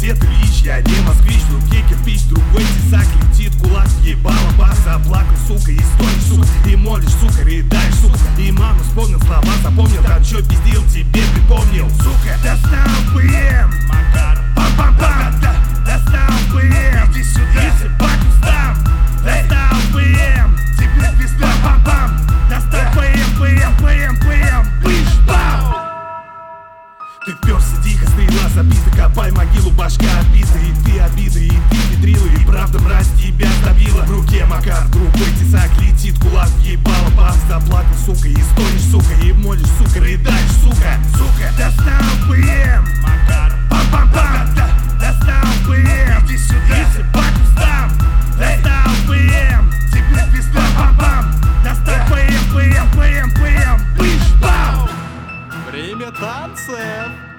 Свет Ильич, я не москвич, в руке кирпич, другой тесак, летит кулак, ебало бас, заплакал, сука, и стоишь, сука, и молишь, сука, рыдаешь, сука. И мама вспомнил слова, запомнил, там чё пиздил, тебе припомнил, сука. Достал ПМ, пам-пам-пам, достал ПМ, иди сюда, иди баку став, достал ПМ, тебе пизда, пам-пам, достал ПМ, быш-бам. Ты вперся тихо, стрела забита, копай могилу, башка отбита. И ты обиды, и ты педрила, и правда мразь тебя добила. В руке Макар, другой тесак, летит кулак, ебало бас, заплакал, сука, и стонешь, сука, и молишь, сука, рыдаешь, сука. Сука, достал ПМ, пам-пам-пам, достал ПМ, иди сюда, иди баку став, достал ПМ, тебе пизда, пам-пам, достал ПМ, быш-бам. Время танцев!